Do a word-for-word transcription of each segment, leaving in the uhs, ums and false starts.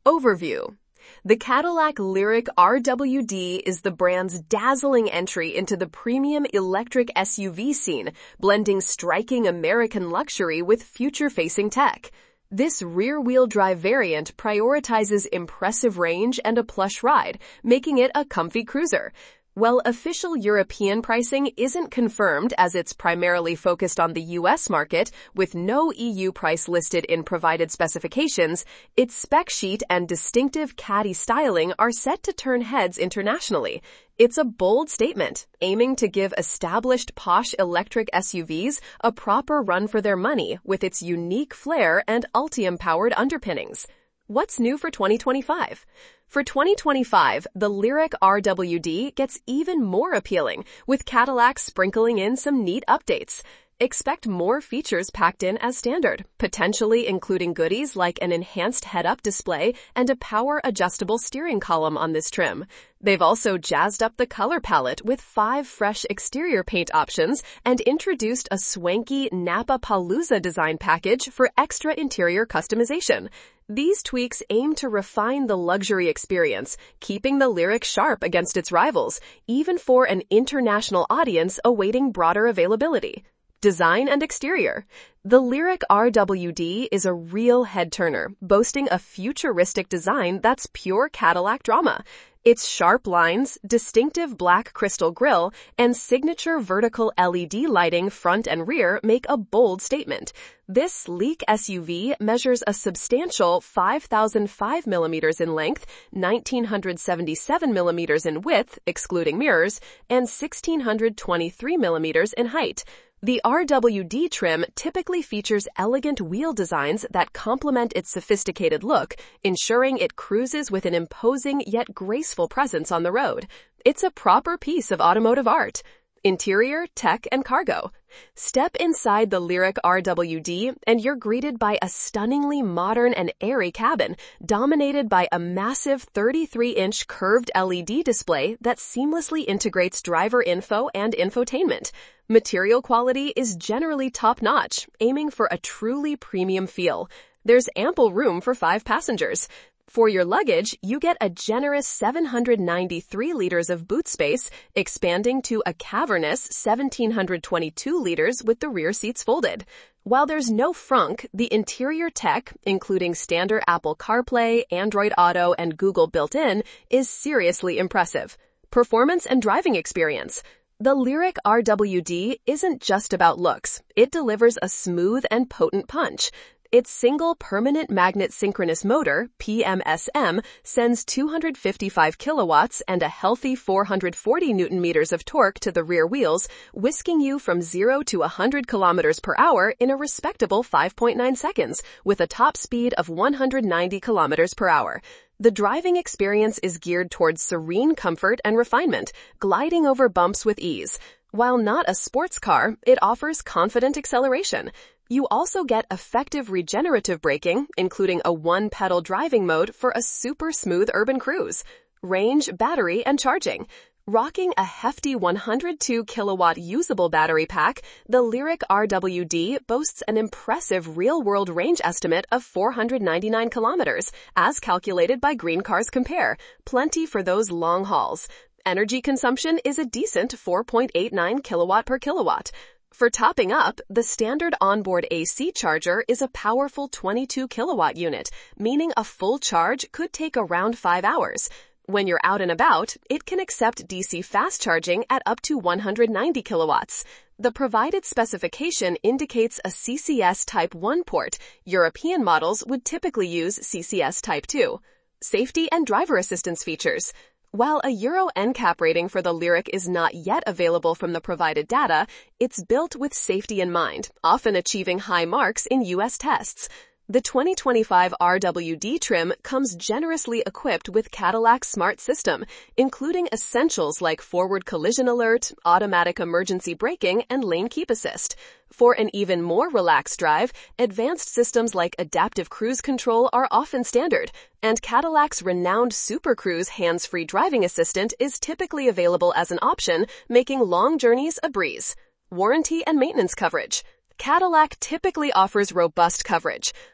Overview. The Cadillac Lyriq R W D is the brand's dazzling entry into the premium electric S U V scene, blending striking American luxury with future-facing tech. This rear-wheel drive variant prioritizes impressive range and a plush ride, making it a comfy cruiser. While official European pricing isn't confirmed as it's primarily focused on the U S market, with no E U price listed in provided specifications, its spec sheet and distinctive caddy styling are set to turn heads internationally. It's a bold statement, aiming to give established posh electric S U Vs a proper run for their money with its unique flair and Ultium-powered underpinnings. What's new for twenty twenty-five? For twenty twenty-five, the Lyriq R W D gets even more appealing, with Cadillac sprinkling in some neat updates. Expect more features packed in as standard, potentially including goodies like an enhanced head-up display and a power-adjustable steering column on this trim. They've also jazzed up the color palette with five fresh exterior paint options and introduced a swanky Napa Palooza design package for extra interior customization. These tweaks aim to refine the luxury experience, keeping the Lyriq sharp against its rivals, even for an international audience awaiting broader availability. Design and exterior. The Lyriq R W D is a real head-turner, boasting a futuristic design that's pure Cadillac drama. Its sharp lines, distinctive black crystal grille, and signature vertical L E D lighting front and rear make a bold statement. This sleek S U V measures a substantial five thousand five millimeters in length, one thousand nine hundred seventy-seven millimeters in width, excluding mirrors, and one thousand six hundred twenty-three millimeters in height. The R W D trim typically features elegant wheel designs that complement its sophisticated look, ensuring it cruises with an imposing yet graceful presence on the road. It's a proper piece of automotive art. Interior, tech, and cargo. Step inside the Lyriq R W D and you're greeted by a stunningly modern and airy cabin, dominated by a massive thirty-three inch curved L E D display that seamlessly integrates driver info and infotainment. Material quality is generally top-notch, aiming for a truly premium feel. There's ample room for five passengers. For your luggage, you get a generous seven hundred ninety-three liters of boot space, expanding to a cavernous one thousand seven hundred twenty-two liters with the rear seats folded. While there's no frunk, the interior tech, including standard Apple CarPlay, Android Auto, and Google built-in, is seriously impressive. Performance and driving experience. The Lyriq R W D isn't just about looks. It delivers a smooth and potent punch. Its single permanent magnet synchronous motor, P M S M, sends two hundred fifty-five kilowatts and a healthy four hundred forty newton meters of torque to the rear wheels, whisking you from zero to one hundred kilometers per hour in a respectable five point nine seconds, with a top speed of one hundred ninety kilometers per hour. The driving experience is geared towards serene comfort and refinement, gliding over bumps with ease. While not a sports car, it offers confident acceleration. You also get effective regenerative braking, including a one-pedal driving mode for a super smooth urban cruise. Range, battery, and charging. Rocking a hefty one hundred two kilowatt usable battery pack, the Lyriq R W D boasts an impressive real-world range estimate of four hundred ninety-nine kilometers, as calculated by Green Cars Compare, plenty for those long hauls. Energy consumption is a decent four point eight nine kilowatt per kilowatt. For topping up, the standard onboard A C charger is a powerful twenty-two kilowatt unit, meaning a full charge could take around five hours. When you're out and about, it can accept D C fast charging at up to one hundred ninety kilowatts. The provided specification indicates a C C S Type one port. European models would typically use C C S Type two. Safety and driver assistance features. While a Euro N CAP rating for the Lyriq is not yet available from the provided data, it's built with safety in mind, often achieving high marks in U S tests. The twenty twenty-five R W D trim comes generously equipped with Cadillac's smart system, including essentials like forward collision alert, automatic emergency braking, and lane keep assist. For an even more relaxed drive, advanced systems like adaptive cruise control are often standard, and Cadillac's renowned Super Cruise hands-free driving assistant is typically available as an option, making long journeys a breeze. Warranty and maintenance coverage. Cadillac typically offers robust coverage.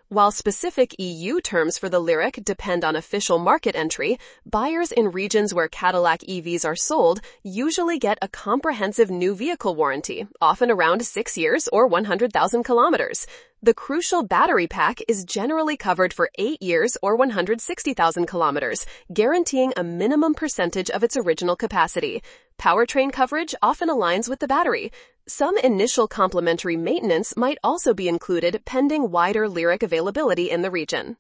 While specific E U terms for the Lyriq depend on official market entry, buyers in regions where Cadillac E Vs are sold usually get a comprehensive new vehicle warranty, often around six years or one hundred thousand kilometers. The crucial battery pack is generally covered for eight years or one hundred sixty thousand kilometers, guaranteeing a minimum percentage of its original capacity. Powertrain coverage often aligns with the battery. Some initial complementary maintenance might also be included pending wider Lyriq availability in the region.